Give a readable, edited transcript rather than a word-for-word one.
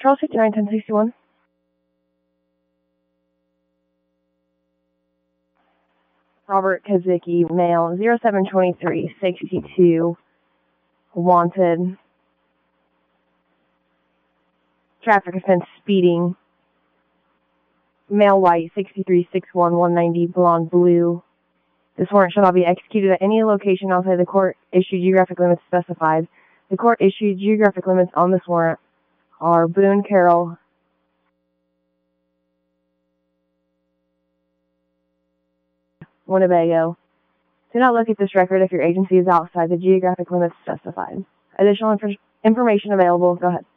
Charles 59, 1061. Robert Kazicki, male, 072362, wanted. Traffic offense, speeding. Male, white, 6361, 190, blonde, blue. This warrant shall not be executed at any location outside the court-issued geographic limits specified. The court-issued geographic limits on this warrant are Boone, Carroll, Winnebago. Do not look at this record if your agency is outside the geographic limits specified. Additional information available. Go ahead.